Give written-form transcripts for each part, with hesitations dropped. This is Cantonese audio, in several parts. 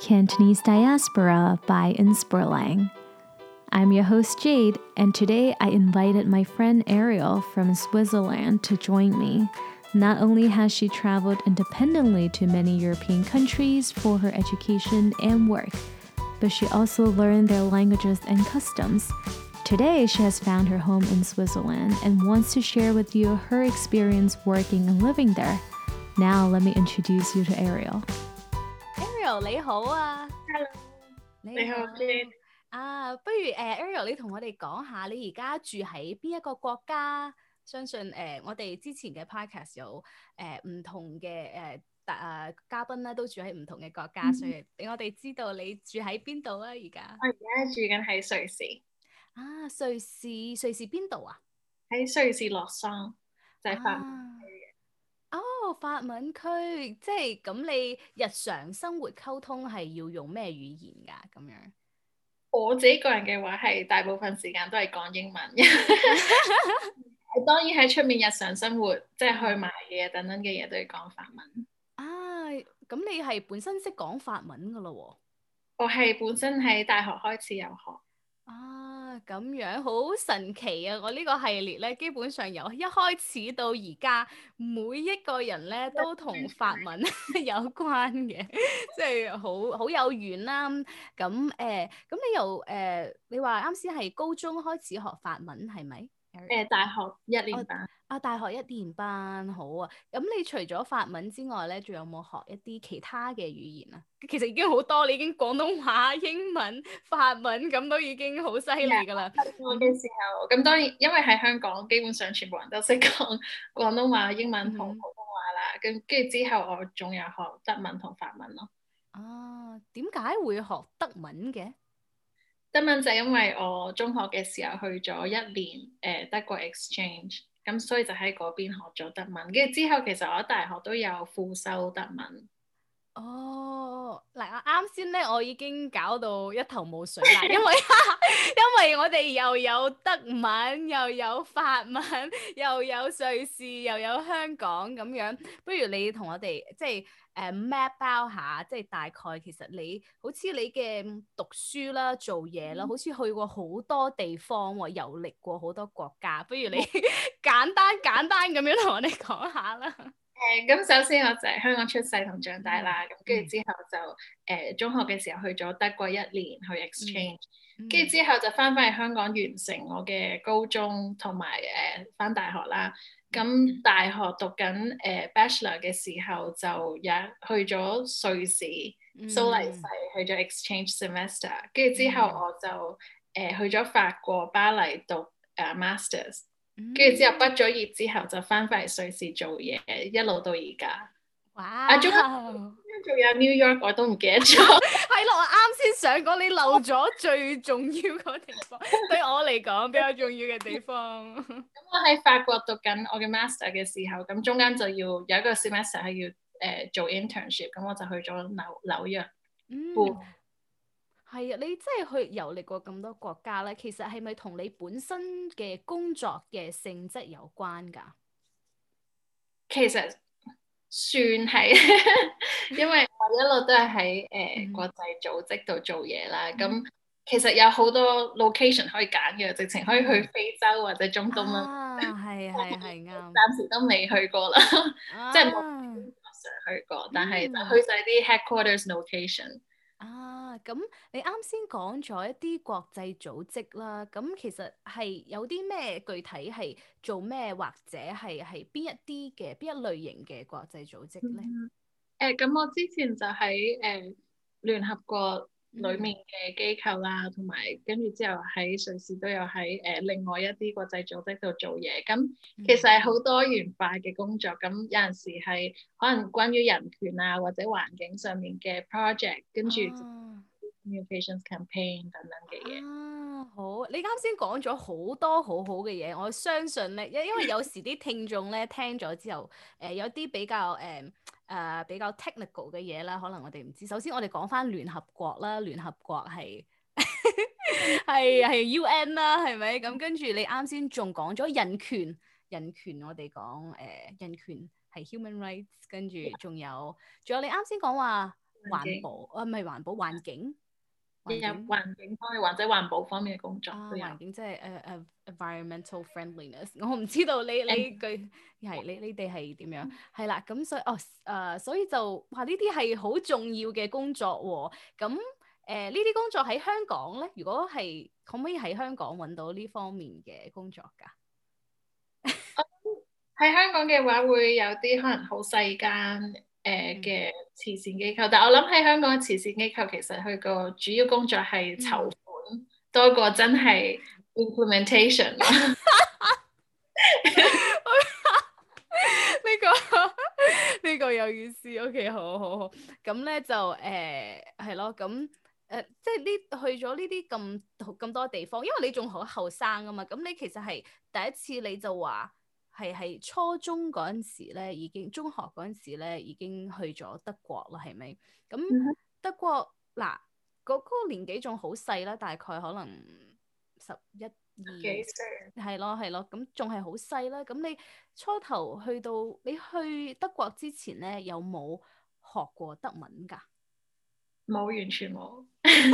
Cantonese Diaspora by Inspurlang. I'm your host Jade, and today I invited my friend Ariel from Switzerland to join me. Not only has she traveled independently to many European countries for her education and work, but she also learned their languages and customs. Today, she has found her home in Switzerland and wants to share with you her experience working and living there. Now, let me introduce you to Ariel. Ariel 你好啊 Hello，你好 Jade。 不如Ariel 你同我哋講下你而家住喺邊一個國家？相信我哋之前嘅 podcast 有唔同嘅嘉賓咧都住喺唔同嘅國家，所以俾我哋知道你住喺邊度啊？而家我而家住緊喺瑞士。 瑞士邊度啊？ 喺瑞士洛桑，就係法文區嘅。 法文區，即係咁你日常生活溝通係要用咩語言㗎？咁樣我自己個人嘅話係大部分時間都係講英文。當然喺出面日常生活，即係去買嘢等等嘅嘢都要講法文。 咁你係本身識講法文㗎咯喎？ 我係本身喺大學開始有學。 咁樣好神奇啊！我呢個系列咧，基本上由一開始到而家，每一個人咧都同法文有關嘅，即係好有緣啦。咁你由你話啱先係高中開始學法文係咪？ 大學一年班。 大學一年班好啊！咁你除咗法文之外咧，仲有冇學一啲其他嘅語言啊？其實已經好多，你已經廣東話、英文、法文咁都已經好犀利㗎啦。 我嘅時候，咁當然因為喺香港，基本上全部人都識講廣東話、英文同普通話啦。跟住之後，我仲有學德文同法文咯。 點解會學德文嘅？ 德文就係因為我中學嘅時候去咗一年德國 exchange。咁所以就喺嗰邊學咗德文，跟住之後其實我喺大學都有副修德文。 嗱，啱先咧，我已經搞到一頭霧水啦，因為我哋又有德文，又有法文，又有瑞士，又有香港咁樣。不如你同我哋即係map out下，即係大概其實你好似你嘅讀書啦、做嘢啦，好似去過好多地方喎，遊歷過好多國家。不如你簡單咁樣同我哋講下啦。 咁首先我就係香港出世同長大啦，咁跟住之後就中學嘅時候去咗德國一年去 exchange，跟住之後就翻去香港完成我嘅高中同埋翻大學啦。咁大學讀緊bachelor 嘅時候就去咗瑞士蘇黎世去咗 exchange semester， 跟住之後我就去咗法國巴黎讀masters。跟住之後畢咗業之後就翻返嚟瑞士做嘢，一路到而家。 哇！ 仲有 New York 我都唔記得咗。 係咯，我啱先想講你漏咗最重要個地方，對我嚟講比較重要嘅地方。 咁我喺法國讀緊我嘅 master 嘅時候，咁中間就要有一個 semester 係要做 internship，咁我就去咗紐約。 係啊，你真係去遊歷過咁多國家咧，其實係咪同你本身嘅工作嘅性質有關㗎？ 其實算係，因為我一路都係喺國際組織度做嘢啦。咁其實有好多 location 可以揀嘅，直情可以去非洲或者中東啦。 係啱。 暫時都未去過啦，即係冇常去過，但係就去晒啲 headquarters location。 咁你啱先講咗一啲國際組織啦，咁其實係有啲咩具體係做咩，或者係邊一類型嘅國際組織咧？ 咁我之前就喺聯合國裏面嘅機構啦，同埋跟住之後喺瑞士都有喺另外一啲國際組織度做嘢。咁其實係好多元化嘅工作。咁有陣時係可能關於人權啊或者環境上面嘅 project， 跟住 communications campaign 等等嘅嘢。 好，你啱先講咗好多好好嘅嘢，我相信咧，因為有時啲聽眾咧聽咗之後，有啲比較比較 technical 嘅嘢啦，可能我哋唔知。首先我哋講翻聯合國啦，聯合國係係 UN 啦，係咪？咁跟住你啱先仲講咗人權我哋講人權係 human rights， 跟住仲有你啱先講話環保唔係環保環境。 有環境方面或者環保方面嘅工作都有。 環境即係environmental friendliness。我唔知道你句係你哋係點樣？係啦，咁所以所以就話呢啲係好重要嘅工作喎。咁呢啲工作喺香港咧，如果係可唔可以喺香港揾到呢方面嘅工作㗎？ 喺香港嘅話，會有啲可能好細間嘅慈善機構，但係我諗喺香港嘅慈善機構，其實佢個主要工作係籌款，多過真係 implementation 咯。 呢個有意思。OK， 好。咁咧就係咯，咁即係去咗呢啲咁多地方，因為你仲好後生啊嘛。咁你其實係第一次你就話係初中嗰陣時咧，中學嗰陣時咧已經去咗德國啦，係咪？咁德國嗱嗰個年紀仲好細啦，大概可能11、12係咯，咁仲係好細啦。咁你初頭你去德國之前咧，有冇學過德文㗎？ 冇，完全冇。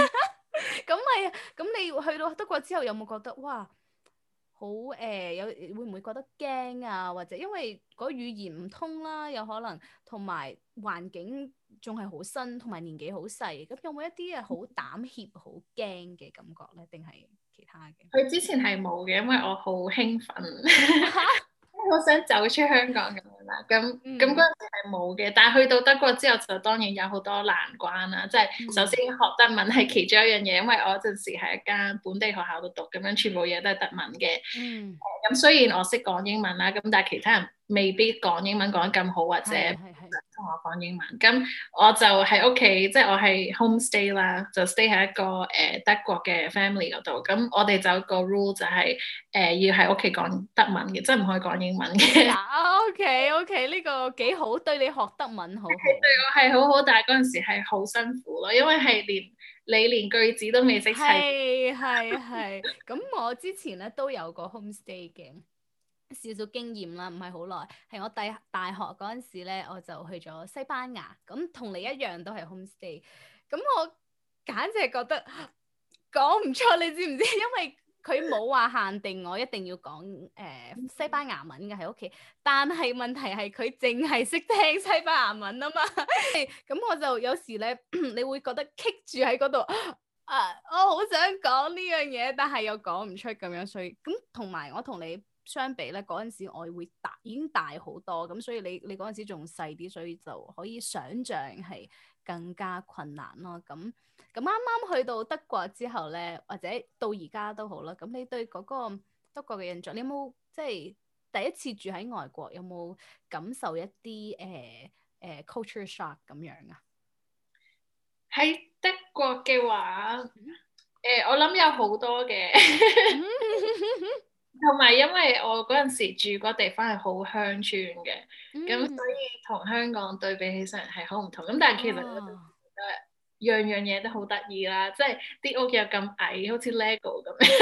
咁你去到德國之後，有冇覺得哇好會唔會覺得驚啊？或者因為嗰語言唔通啦，有可能同埋環境仲係好新，同埋年紀好細。咁有冇一啲好膽怯、好驚嘅感覺咧？定係其他嘅？ 佢之前係冇嘅，因為我好興奮，好想走出香港咁樣啦。咁嗰陣時係冇嘅，但係去到德國之後，就當然有好多難關啦。即係首先學德文係其中一樣嘢，因為我嗰陣時喺一間本地學校度讀，咁樣全部嘢都係德文嘅。咁雖然我識講英文啦，咁但係其他人未必講英文講得咁好，或者同我講英文。咁我就喺屋企，即係我係 homestay 啦，就 stay 喺一個德國嘅 family 嗰度。咁我哋就有個 rule 就係要喺屋企講德文嘅，即係唔可以講英文嘅。 OK， 呢個幾好，對你學德文好好。 對我係好好，但係嗰陣時係好辛苦咯，因為係連句子都未識砌。 係。咁我之前咧都有個 homestay 嘅少少經驗啦，唔係好耐，係我大學嗰陣時咧，我就去咗西班牙，咁同你一樣都係 homestay。咁我簡直係覺得講唔出，你知唔知？因為佢冇話限定我一定要講西班牙文嘅喺屋企，但係問題係佢淨係識聽西班牙文啊嘛。咁我就有時咧，你會覺得棘住喺嗰度我好想講呢樣嘢，但係又講唔出咁樣，所以咁同埋我同你相比咧，嗰陣時我會已經大好多，咁所以你嗰陣時仲細啲，所以就可以想像係更加困難咯。咁啱啱去到德國之後咧，或者到而家都好啦。咁你對嗰個德國嘅印象，你有冇即係第一次住喺外國，有冇感受一啲culture shock 咁樣啊？ 喺德國嘅話，我諗有好多嘅，同埋因為我嗰陣時住嗰地方係好鄉村嘅，咁所以同香港對比起上嚟係好唔同。咁但係其實我覺得樣樣嘢都好得意啦，即係啲屋又咁矮，好似 Lego 咁樣。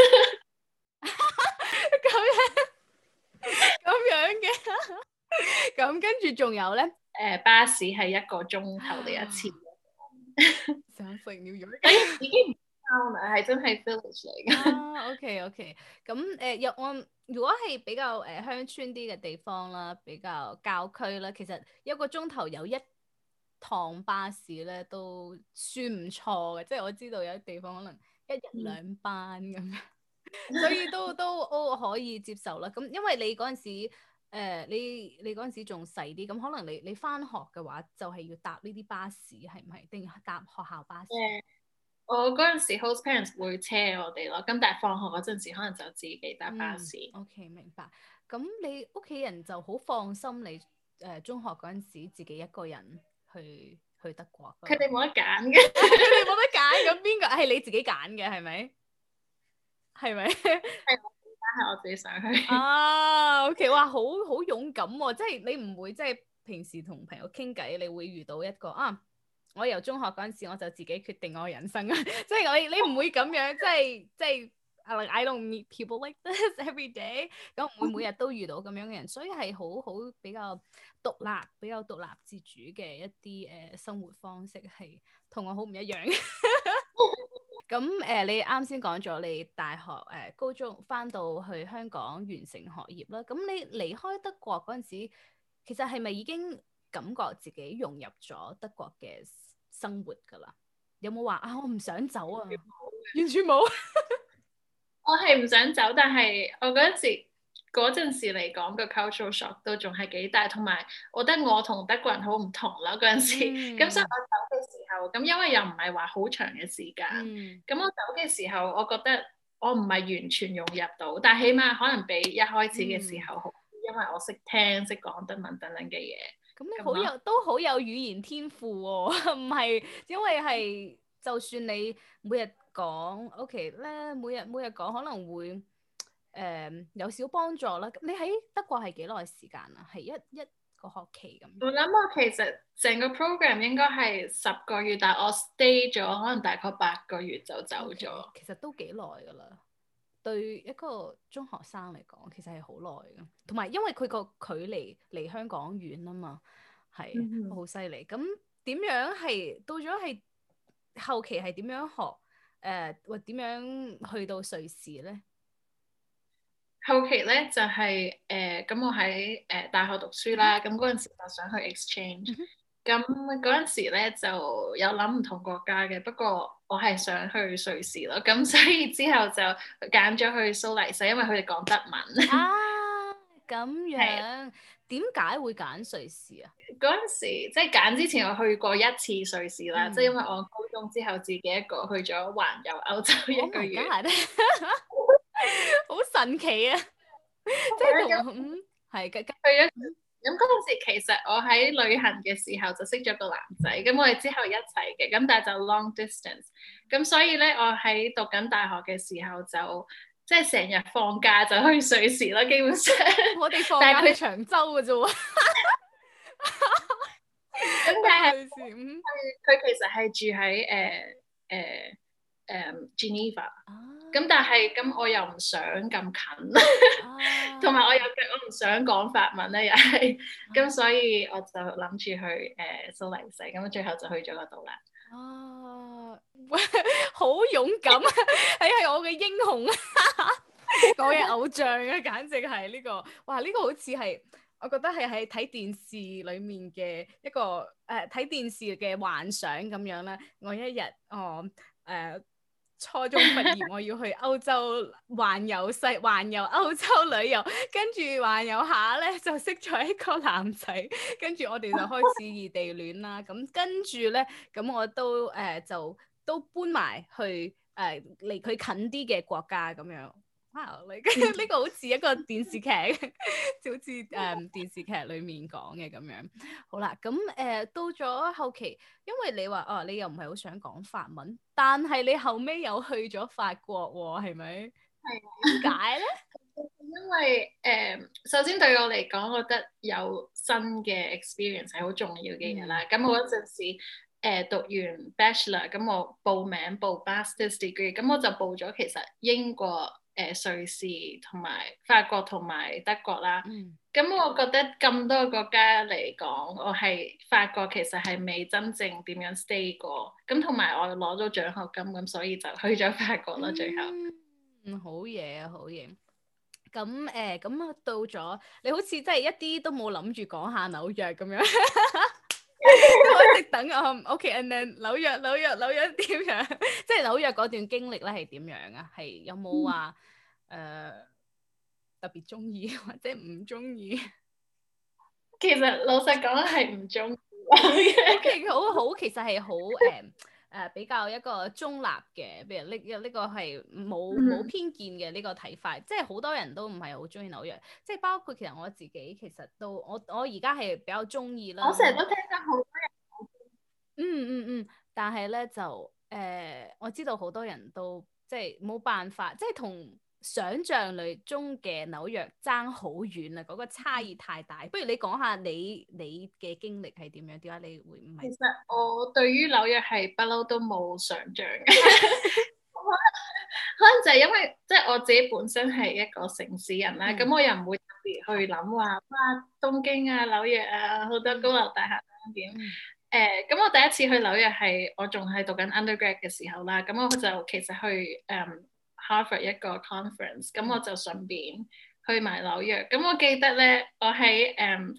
咁樣嘅，咁跟住仲有咧， 巴士係1個鐘頭嚟一次。 想食鳥肉， 已經唔 town 啦，係真係 village 嚟嘅。 OK，咁如果係比較鄉村啲嘅地方啦，比較郊區啦，其實1個鐘頭有1趟巴士咧，都算唔錯嘅。即係我知道有啲地方可能1日2班咁樣，所以都可以接受啦。咁因為你嗰陣時你嗰陣時仲細啲，咁可能你翻學嘅話就係要搭呢啲巴士，係唔係？定搭學校巴士？ 我嗰陣時 host parents 會車我哋咯，咁但係放學嗰陣時可能就自己搭巴士。 OK， 明白。咁你屋企人就好放心你中學嗰陣時自己一個人去德國。 佢哋冇得揀嘅。 佢哋冇得揀，咁邊個係你自己揀嘅？係咪？係咪？ 係我自己上去。 OK， 哇，好勇敢喎！即係你唔會即係平時同朋友傾偈，你會遇到一個我由中學嗰陣時我就自己決定我嘅人生啊！即係你唔會咁樣，即係 like I don't meet people like this every day， 咁唔會每日都遇到咁樣嘅人，所以係好比較獨立自主嘅一啲生活方式，係同我好唔一樣。咁你啱先講咗你大學高中翻到去香港完成學業啦，咁你離開德國嗰陣時，其實係咪已經感覺自己融入咗德國嘅生活㗎啦？有冇話啊我唔想走啊？完全冇。 我係唔想走，但係我嗰陣時嚟講個 cultural shock 都仲係幾大，同埋我覺得我同德國人好唔同啦嗰陣時，咁所以我走嘅時候，咁因為又唔係話好長嘅時間，咁我走嘅時候，我覺得我唔係完全融入到，但係起碼可能比一開始嘅時候好，因為我識聽識講德文等等嘅嘢。 咁你都好有語言天賦喎，唔係因為係就算你每日講 OK 咧，每日講可能會有少幫助啦。你喺德國係幾耐時間啊？係一個學期咁。 我諗我其實成個 program 應該係10個月，但係我 stay 咗可能大概8個月就走咗。 Okay，其實都幾耐㗎啦。對一個中學生嚟講，其實係好耐嘅，同埋因為佢個距離香港遠啊嘛，係好犀利。咁點樣係到咗係後期係點樣學或點樣去到瑞士咧？後期咧就係咁我喺大學讀書啦，咁嗰陣時就想去 exchange。咁嗰陣時咧就有諗唔同國家嘅，不過我係想去瑞士咯，咁所以之後就揀咗去蘇黎世，因為佢哋講德文。 啊，咁樣點解會揀瑞士啊？ 嗰陣時即係揀之前，我去過1次瑞士啦，即係因為我高中之後自己一個去咗環遊歐洲1個月。 好神奇啊！即係係嘅， 去咗。咁嗰陣時其實我喺旅行嘅時候就識咗個男仔，咁我哋之後一齊嘅，咁但係就 long distance，咁所以咧我喺讀緊大學嘅時候就即係成日放假就去瑞士啦，基本上。 我哋放假去長洲嘅啫喎。 咁但係佢其實係住喺Geneva。咁但係咁我又唔想咁近，同埋我唔想講法文咧，又係咁，所以我就諗住去蘇黎世，咁最後就去咗嗰度啦。 哦，好勇敢，你係我嘅英雄，我嘅偶像啊，簡直係呢個，哇！呢個好似係我覺得係喺睇電視裡面嘅一個睇電視嘅幻想咁樣啦。我一日初中畢業，我要去歐洲環遊歐洲旅遊，跟住環遊下咧就識咗一個男仔，跟住我哋就開始異地戀啦。咁跟住咧，咁我都就都搬埋去離佢近啲嘅國家咁樣。哇！呢個好似一個電視劇，就好似電視劇裡面講嘅咁樣。好啦，咁到咗後期，因為你話你又唔係好想講法文，但係你後尾又去咗法國喎，係咪？係。點解咧？ 因為首先對我嚟講，我覺得有新嘅 experience 係好重要嘅嘢啦。咁我嗰陣時讀完 bachelor，咁我報名報 master's degree，咁我就報咗其實英國、瑞士同埋法國同埋德國啦。咁我覺得咁多個國家嚟講，我係法國其實係未真正點樣 stay 過。咁同埋我攞咗獎學金，咁所以就去咗法國啦。最後， 好嘢啊，好嘢。咁咁到咗，你好似真係一啲都冇諗住講下紐約咁樣。我一直等OK，and then 紐約點樣？即係紐約嗰段經歷咧係點樣啊？係有冇話特別中意或者唔中意？ 其實老實講係唔中意。 OK， 好，其實係好比較一個中立嘅，譬如呢個係冇偏見嘅呢個睇法，即係好多人都唔係好中意紐約，即係包括其實我自己其實都我而家係比較中意啦。 我成日都聽得好多人但係咧就我知道好多人都即係冇辦法，即係同想像裏中嘅紐約爭好遠啊！嗰個差異太大。不如你講下你嘅經歷係點樣？點解你會唔係？ 其實我對於紐約係不嬲都冇想像嘅。 可能就係因為即係我自己本身係一個城市人啦，咁我又唔會特別去諗話哇東京啊、紐約啊好多高樓大廈點咁我第一次去紐約係我仲係讀緊 undergrad 嘅時候啦，咁我就其實去Harvard 一個 conference，咁我就順便去埋紐約。咁我記得咧，我喺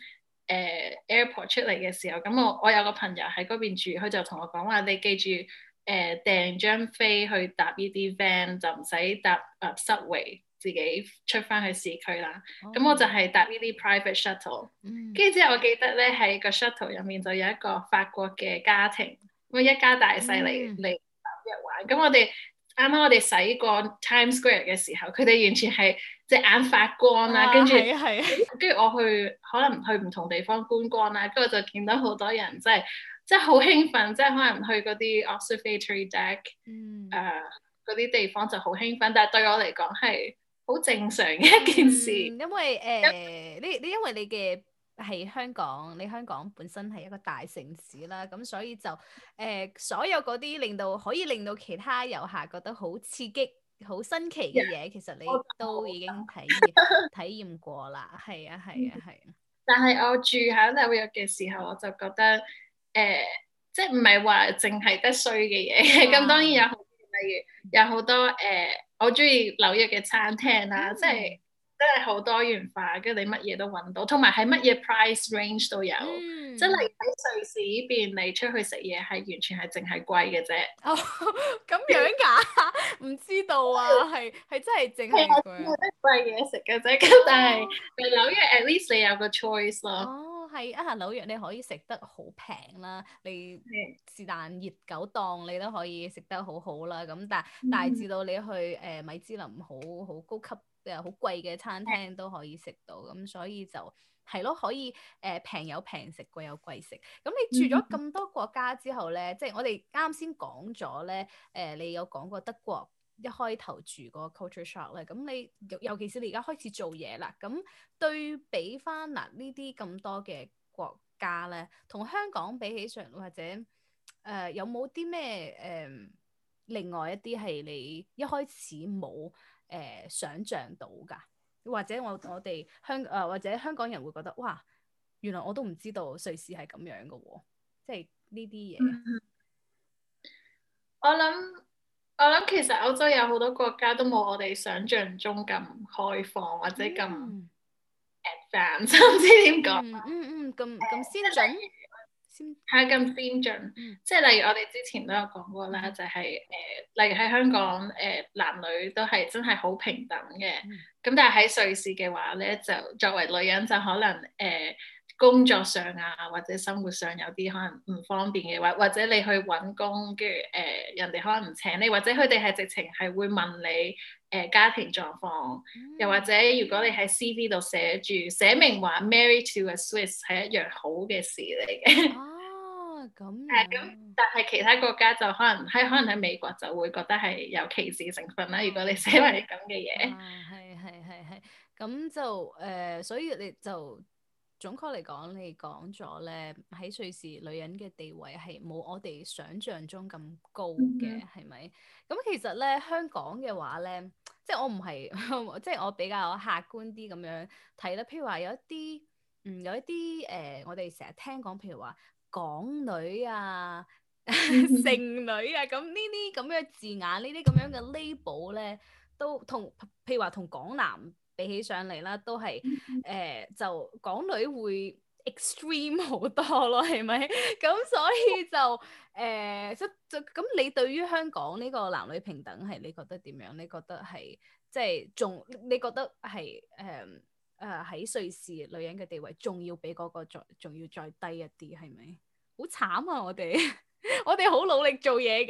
airport 出嚟嘅時候，咁我有個朋友喺嗰邊住，佢就同我講話，你記住訂張飛去搭呢啲 van，就唔使搭subway，自己出翻去市區啦。咁我就係搭呢啲 private shuttle。跟住之後，我記得咧喺個 shuttle 入面就有一個法國嘅家庭，咁一家大細嚟紐約玩。咁我哋啱啱我哋駛過 Times Square 嘅時候，佢哋完全係隻眼發光啦，跟住我去可能去唔同地方觀光啦，跟住我就見到好多人即係好興奮，即係可能去嗰啲 observatory deck 嗰啲地方就好興奮，但係對我嚟講係好正常嘅一件事。 因為你因為你嘅係香港，你香港本身係一個大城市啦，咁所以就所有嗰啲可以令到其他遊客覺得好刺激、好新奇嘅嘢，其實你都已經體驗過啦。係啊。 但係我住喺紐約嘅時候，我就覺得即係唔係話淨係得衰嘅嘢，咁當然有好多，例如有好多我中意紐約嘅餐廳啦，即係真係好多元化，跟住你乜嘢都揾到，同埋係乜嘢 price range 都有，即係你喺瑞士呢邊，你出去食嘢係完全係淨係貴嘅啫。 哦，咁樣㗎？唔知道啊，係真係淨係貴。 冇得貴嘢食嘅啫，咁但係紐約 at least 你有個 choice 咯。 係啊，紐約你可以食得好平啦，你是但熱狗檔你都可以食得好好啦。咁但係至到你去米芝林好高級好貴嘅餐廳都可以食到，咁所以就係咯，可以平有平食，貴有貴食。咁你住咗咁多國家之後咧，即係我哋啱先講咗咧，你有講過德國。一開頭住個 culture shock 咧，咁你尤其是你而家開始做嘢啦，咁對比翻嗱呢啲咁多嘅國家咧，同香港比起上，或者有冇啲咩另外一啲係你一開始冇想像到㗎？或者我哋或者香港人會覺得哇，原來我都唔知道瑞士係咁樣嘅喎，即係呢啲嘢。 我諗其實歐洲有好多國家都冇我哋想象中咁開放或者咁 advanced，唔知點講。 咁先進， 係咁先進。即係例如我哋之前都有講過啦，就係例如喺香港男女都係真係好平等嘅。咁但係喺瑞士嘅話咧，就作為女人就可能工作上啊，或者生活上有啲可能唔方便嘅，或者你去揾工，跟住人哋可能唔請你，或者佢哋係直情係會問你家庭狀況，又或者如果你喺 CV 度寫明話 married to a Swiss 係一樣好嘅事嚟嘅。 咁但係其他國家就可能喺美國就會覺得係有歧視成分啦。如果你寫埋啲咁嘅嘢， 係，咁就所以你就。總括嚟講，你講咗咧，喺瑞士女人嘅地位係冇我哋想象中咁高嘅，係咪？咁其實咧，香港嘅話咧，即係我唔係，即係我比較客觀啲咁樣睇啦。譬如話有一啲我哋成日聽講，譬如話港女啊、剩女啊，咁呢啲咁嘅字眼，呢啲咁樣嘅 label 咧，都譬如話同港男比起上嚟啦，都係就港女會 extreme 好多咯，係咪？咁所以就咁，你對於香港呢個男女平等係你覺得點樣？你覺得係即係你覺得係喺瑞士女人嘅地位仲要比嗰個仲要再低一啲，係咪？好慘啊！我哋我哋好努力做嘢㗎。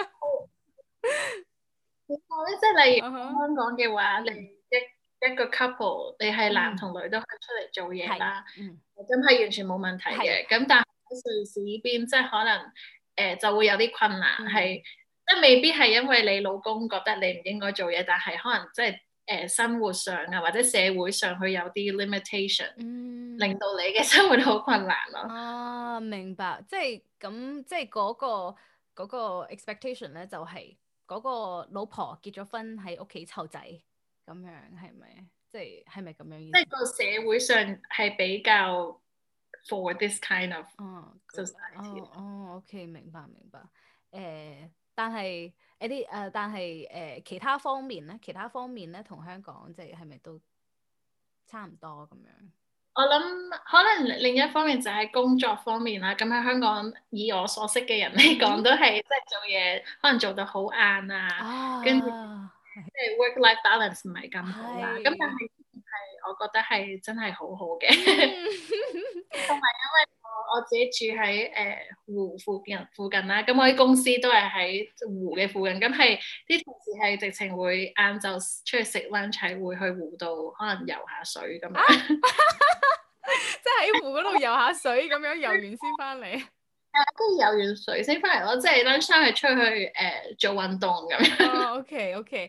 點講咧？即係例如香港嘅話，你一個 couple， 你係男同女都可以出嚟做嘢啦，咁係完全冇問題嘅。咁但係喺瑞士呢邊，即係可能就會有啲困難，係即係未必係因為你老公覺得你唔應該做嘢，但係可能即係生活上啊或者社會上佢有啲 limitation，令到你嘅生活好困難咯。 明白，即係咁，即係嗰個 expectation 咧，就係嗰個老婆結咗婚喺屋企湊仔咁樣，係咪？即係咪咁樣意思？ 即係個社會上係比較 for this kind of society。 OK，明白。但係其他方面咧，同香港即係咪都差唔多咁樣？ 我諗可能另一方面就係工作方面啦。咁喺香港，以我所識嘅人嚟講，都係即係做嘢可能做到好晏啊，跟住即係 work-life balance 唔係咁好啦。咁但係我覺得係真係好好嘅。同埋因為我自己住喺湖附近啦，咁我啲公司都係喺湖嘅附近，咁係啲同事係直情會晏晝出去食 lunch，係會去湖度可能游下水咁樣。 即係喺湖嗰度游下水咁樣，游完先翻嚟。 跟住游完水先翻嚟咯，即係 lunch time 係出去做運動咁樣。 OK，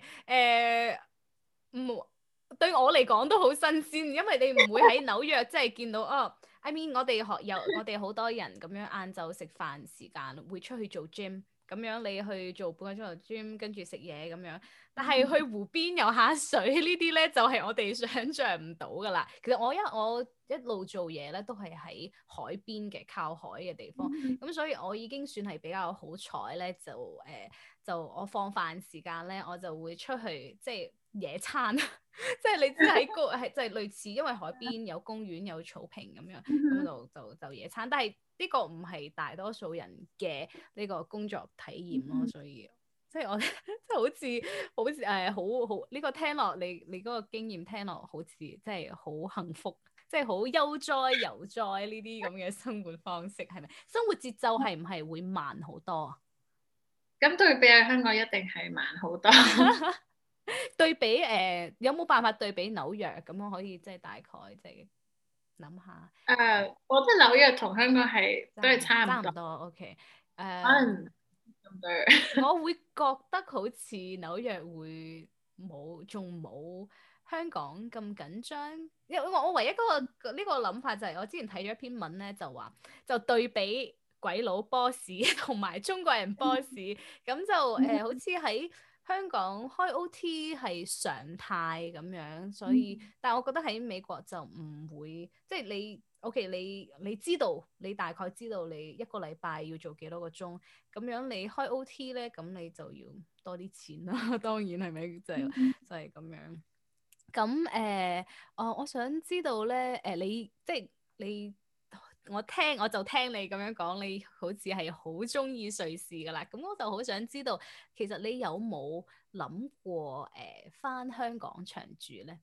對我嚟講都好新鮮，因為你唔會喺紐約即係見到I mean 我哋好多人咁樣晏晝食飯時間會出去做 gym， 咁樣你去做半個鐘頭 gym， 跟住食嘢咁樣。但係去湖邊游下水呢啲咧，就係我哋想像唔到噶啦。其實我一路做嘢咧，都係喺海邊嘅靠海嘅地方，咁所以我已經算係比較好彩咧，就我放飯時間咧，我就會出去即係野餐。即係你知喺係即係類似，因為海邊有公園有草坪咁樣，咁就野餐。但係呢個唔係大多數人嘅呢個工作體驗咯，所以即係我即係好似好呢個聽落你嗰個經驗聽落好似即係好幸福，即係好悠哉游哉呢啲咁嘅生活方式係咪？生活節奏係唔係會慢好多啊？ 咁對比喺香港一定係慢好多。 對比有冇辦法對比紐約咁樣可以即係大概即係諗下？ 我覺得紐約同香港係都係差唔多。 OK， 可能咁多。 我會覺得好似紐約會仲冇香港咁緊張，因為我唯一呢個諗法就係我之前睇咗一篇文咧，就對比鬼佬 boss 同埋中國人 boss，咁就好似喺香港開 OT 係常態咁樣，所以但係我覺得喺美國就唔會，即係你 OK，你知道你大概知道你一個禮拜要做幾多個鐘，咁樣你開 OT 咧，咁你就要多啲錢啦，當然係咪就係咁樣。咁我想知道咧，你即係你。我就聽你咁樣講，你好似係好中意瑞士噶啦，咁我就好想知道，其實你有冇諗過返香港長住咧？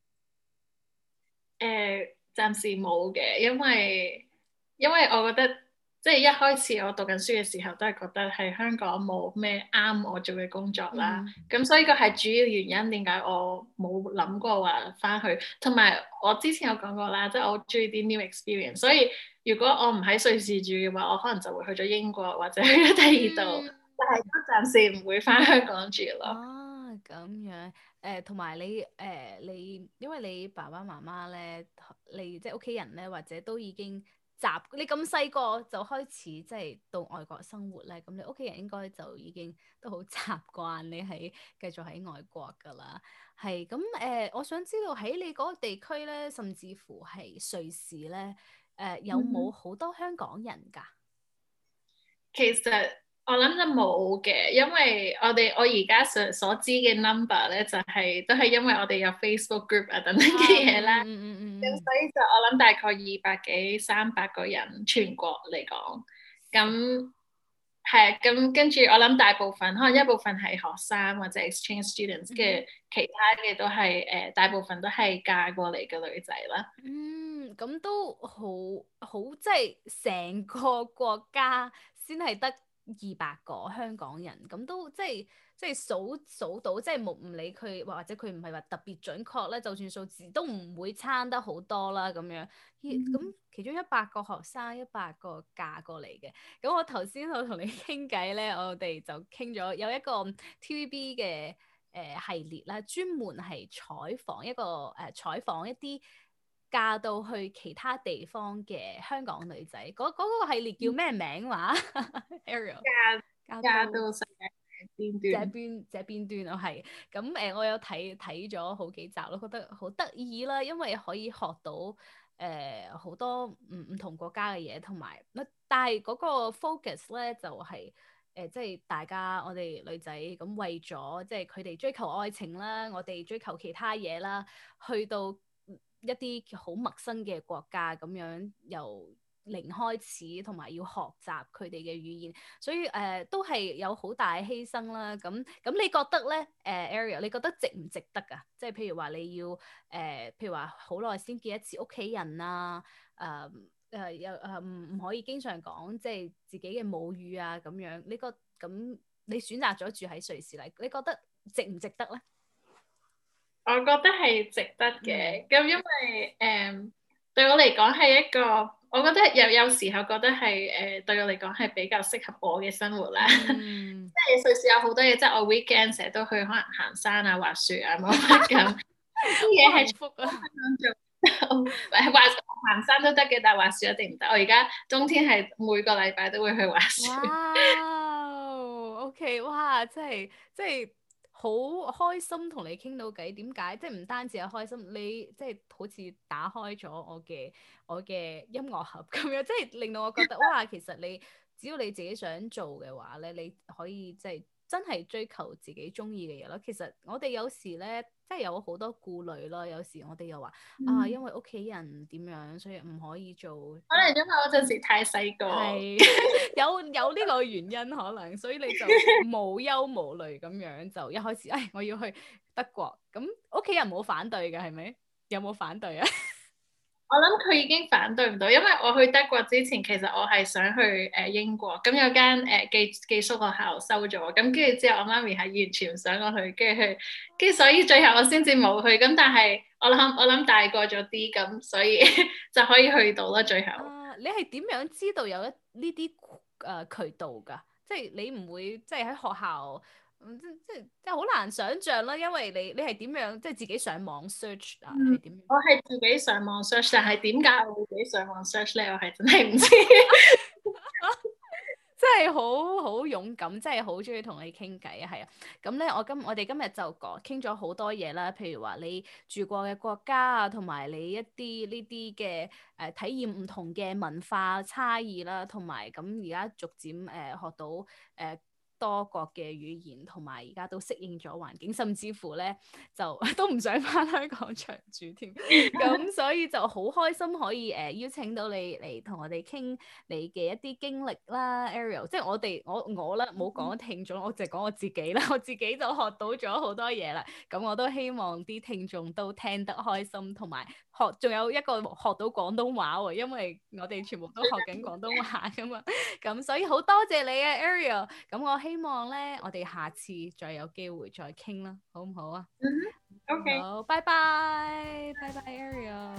暫時冇嘅，因為我覺得即係一開始我讀緊書嘅時候，都係覺得喺香港冇咩啱我做嘅工作啦。咁所以個係主要原因點解我冇諗過話返去，同埋我之前有講過啦，即係我中意啲 new experience，所以如果我唔喺瑞士住嘅話，我可能就會去咗英國或者去咗第二度，但係都暫時唔會返香港住咯。 咁樣同埋你因為你爸爸媽媽咧，你即係屋企人咧，或者都已經你咁細個就開始即係到外國生活咧，咁你屋企人應該就已經都好習慣你繼續喺外國㗎啦。係咁我想知道喺你嗰個地區咧，甚至乎係瑞士咧，有冇好多香港人㗎？ 其實我諗就冇嘅，因為我而家所知嘅 number 咧，就都係因為我哋有 Facebook group 啊等等嘅嘢啦。咁所以就我諗大概200幾300個人全國嚟講，咁係咁跟住我諗大部分可能一部分係學生或者 exchange students 嘅，其他嘅都係大部分都係嫁過嚟嘅女仔啦。 咁都好即係成個國家先係得200個香港人，咁都即係數到，即係唔理佢或者佢唔係話特別準確咧，就算數字都唔會差得好多啦咁樣。咁其中100個學生100個嫁過嚟嘅，咁我頭先我同你傾偈咧，我哋就傾咗有一個 TVB 嘅系列啦，專門係採訪一啲嫁到去其他地方嘅香港女仔，嗰個系列叫咩名話？Ariel 嫁到世界這邊端啊，係咁我有睇咗好幾集咯，覺得好得意啦，因為可以學到好多唔同國家嘅嘢，同埋但係嗰個 focus 咧就係即係大家我哋女仔咁為咗即係佢哋追求愛情啦，我哋追求其他嘢啦，去到一啲好陌生嘅國家咁樣由零開始，同埋要學習佢哋嘅語言，所以都係有好大犧牲啦。咁你覺得咧Ariel 你覺得值唔值得啊？即係譬如話你要譬如話好耐先見一次屋企人啊，又唔可以經常講即係自己嘅母語啊咁樣。咁你選擇咗住喺瑞士嚟，你覺得值唔值得咧？ 我覺得係值得嘅，咁因為對我嚟講係一個，我覺得有時候覺得係對我嚟講係比較適合我嘅生活啦。即係瑞士有好多嘢，即係我 weekend 成日都去可能行山啊、滑雪啊冇乜咁啲嘢係福啊。行山都得嘅，但係滑雪一定唔得。我而家冬天係每個禮拜都會去滑雪。 哇，OK， 哇，真係好開心同你傾到偈。點解？即係唔單止係開心，你即係好似打開咗我嘅音樂盒咁樣，即係令到我覺得哇，其實你只要你自己想做嘅話咧，你可以即係真係追求自己中意嘅嘢咯。其實我哋有時咧，即係有好多顧慮咯。有時我哋又話因為屋企人點樣，所以唔可以做。 可能因為我嗰陣時太細個， 係有呢個原因可能，所以你就無憂無慮咁樣就一開始，我要去德國，咁屋企人冇反對嘅係咪？有冇反對啊？ 我諗佢已經反對唔到，因為我去德國之前，其實我係想去英國，咁有間寄宿學校收咗，咁跟住之後我媽咪係完全唔想我去，跟住所以最後我先至冇去，咁但係我諗大個咗啲，咁所以就可以去到啦最後。 你係點樣知道有呢啲渠道㗎？即係你唔會即係喺學校。即係好難想像啦，因為你係點樣即係自己上網 search 啊？係點樣？ 我係自己上網 search，但係點解我會自己上網 search 咧？我係真係唔知。 真係好勇敢，真係好中意同你傾偈啊！係啊，咁咧我哋今日就傾咗好多嘢啦，譬如話你住過嘅國家啊，同埋你一啲呢啲嘅體驗唔同嘅文化差異啦，同埋咁而家逐漸學到多國嘅語言，同埋而家都適應咗環境，甚至乎咧就都唔想翻香港長住添。咁所以就好開心可以邀請到你嚟同我哋傾你嘅一啲經歷啦 ，Ariel。即係我啦，冇講聽眾，我淨係講我自己啦。我自己就學到咗好多嘢啦。咁我都希望啲聽眾都聽得開心，同埋仲有一個學到廣東話喎，因為我哋全部都學緊廣東話噶嘛。咁所以好多謝你啊 ，Ariel。咁我希望咧，我哋下次再有機會再傾啦，好唔好啊 ？OK。 好，拜拜，拜拜 Ariel。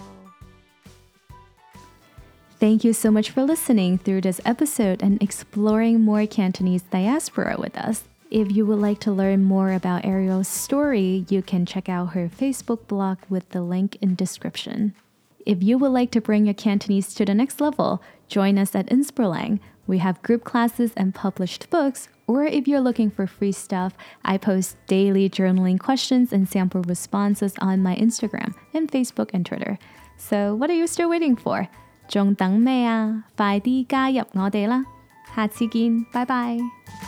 Thank you so much for listening through this episode and exploring more Cantonese diaspora with us. If you would like to learn more about Ariel's story, you can check out her Facebook blog with the link in description. If you would like to bring your Cantonese to the next level, join us at Inspirlang. We have group classes and published books, or if you're looking for free stuff, I post daily journaling questions and sample responses on my Instagram and Facebook and Twitter. So what are you still waiting for? 仲等咩啊？快啲加入我哋啦！下次見，拜拜。